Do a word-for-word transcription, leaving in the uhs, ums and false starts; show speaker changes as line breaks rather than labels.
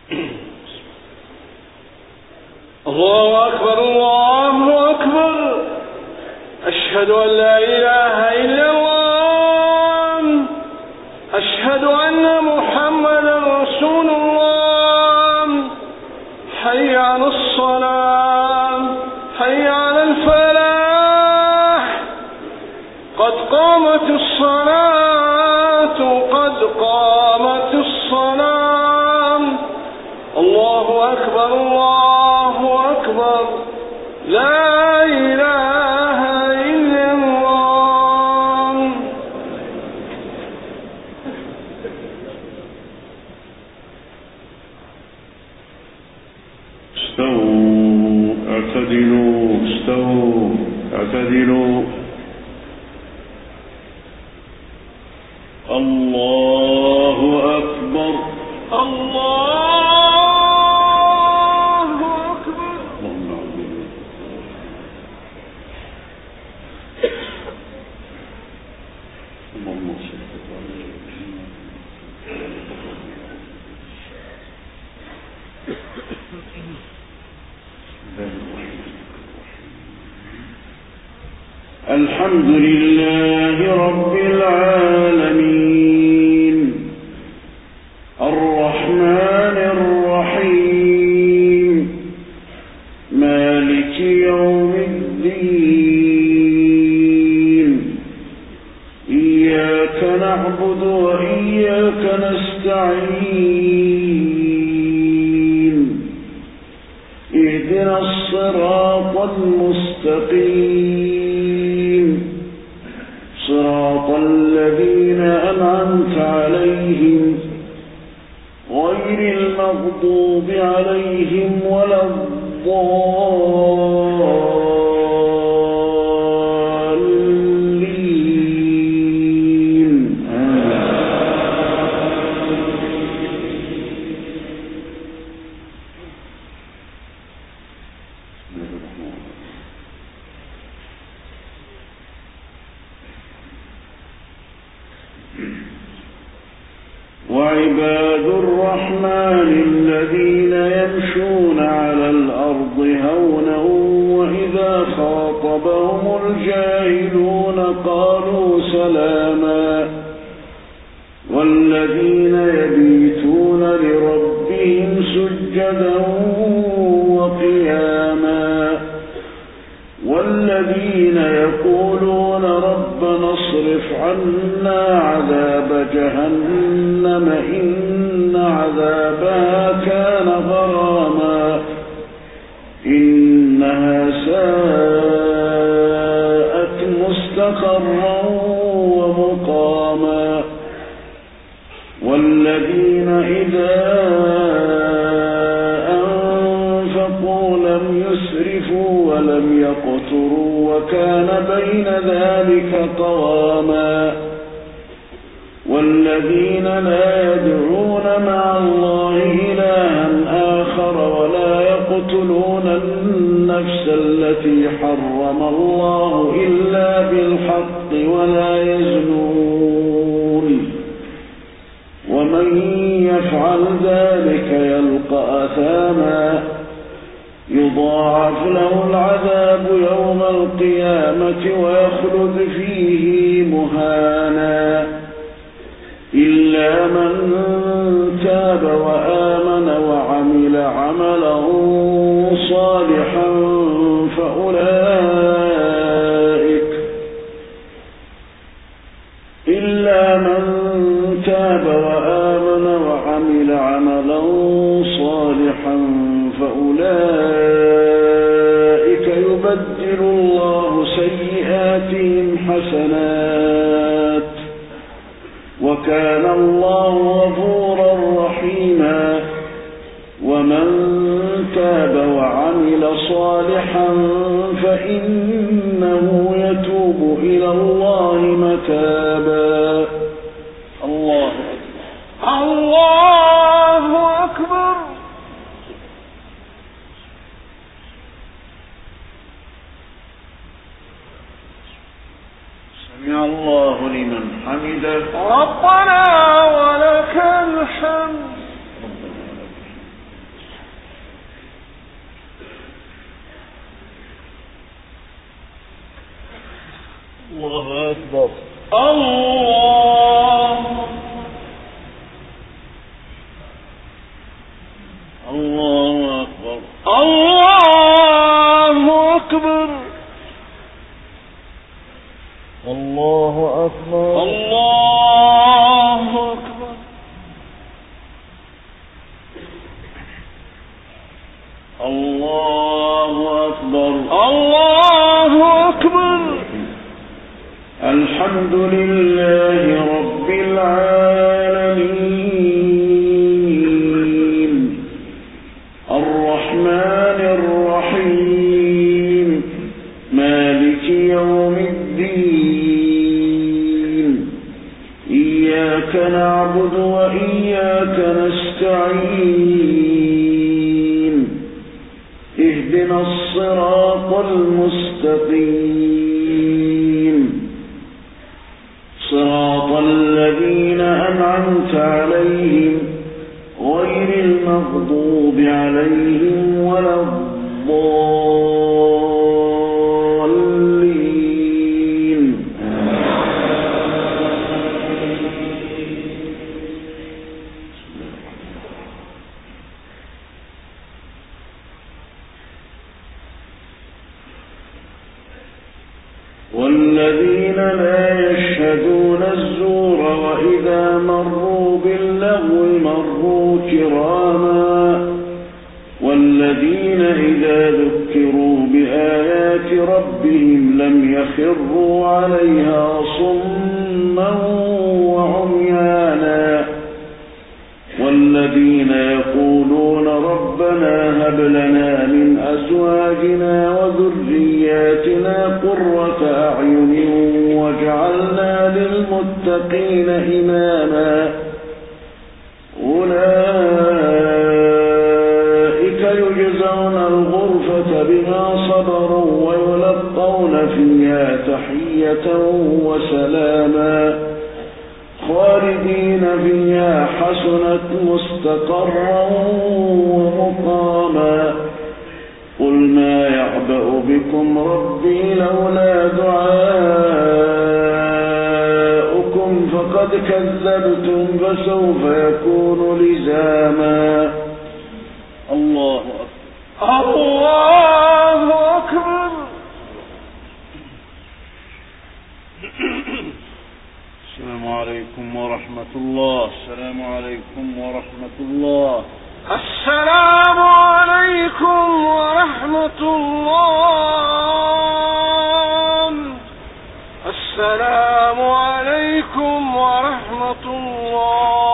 الله أكبر الله أكبر. أشهد أن لا إله إلا الله. أشهد أن محمدا رسول الله. حي على الصلاة، حي على الفلاح. قد قامت الصلاة، قد قامت الصلاة. الله أكبر الله أكبر. لا إله إلا الله.
استووا اعتدلوا استووا اعتدلوا. الله أكبر الله أكبر. اللهم صل الحمد لله رب العالمين الرحمن الرحيم مالك يوم الدين إياك نعبد وإياك نستعين اهدنا الصراط المستقيم صراط الذين أنعمت عليهم غير المغضوب عليهم ولا الضالين. وعباد الرحمن الذين يمشون على الأرض هونا وإذا خاطبهم الجاهلون قالوا سلاما والذين يبيتون لربهم سجدا وقياما والذين يقولون ربنا اصرف عنا عذاب جهنم إن عذابها كان غراما إنها ساءت مستقرا ومقاما والذين إذا أنفقوا لم يسرفوا ولم يقتروا وكان بين ذلك قواما والذين لا يدعون مع الله إلها آخر ولا يقتلون النفس التي حرم الله إلا بالحق ولا يزنون ومن يفعل ذلك يلقى أثاما يضاعف له العذاب يوم القيامة ويخلد فيه مهانا إلا من تاب وآمن وعمل عملا صالحا فأولئك إلا من تاب وآمن وعمل عملا صالحا فأولئك يبدل الله سيئاتهم حسنات وكان الله غفورا رحيما ومن تاب وعمل صالحا فإنه يتوب إلى الله متابا. الله
الله أكبر.
سمع الله لمن حمده
ربنا ولك الحمد.
نعبد وإياك نستعين اهدنا الصراط المستقيم صراط الذين أنعمت عليهم غير المغضوب عليهم ولا الضالين والذين لا يشهدون الزور وإذا مروا باللغو مروا كراما والذين إذا ذكروا بآيات ربهم لم يخروا عليها صما وعميانا والذين يقولون ربنا هب لنا من أزواجنا وذرياتنا قرة أعين واجعلنا للمتقين إماما أولئك يجزون الغرفة بما صبروا ويلقون فيها تحية وسلاما خالدين فيها حسنت مستقرا ومقاما قل ما يعبأ بكم ربي لولا دعاؤكم فقد كذبتم فسوف يكون لزاما الله
أكبر الله أكبر.
السلام عليكم ورحمة الله. السلام عليكم ورحمة الله.
السلام عليكم ورحمة الله. السلام عليكم ورحمة الله.